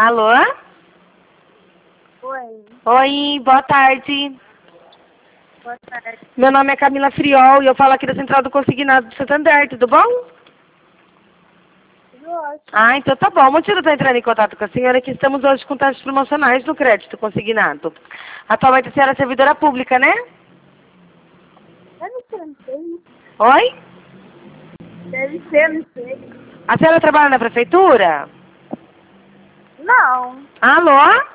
Alô? Oi, Oi, boa tarde. boa tarde. Meu nome é Camila Friol e eu falo aqui da Central do Consignado do Santander, tudo bom? Tudo ótimo. Ah, então tá bom. O motivo de eu estar entrando em contato com a senhora é que estamos hoje com taxas promocionais no crédito consignado. Atualmente a senhora é servidora pública, né? Deve ser, não sei. Oi? Deve ser, não sei. A senhora trabalha na prefeitura? Não, Alô?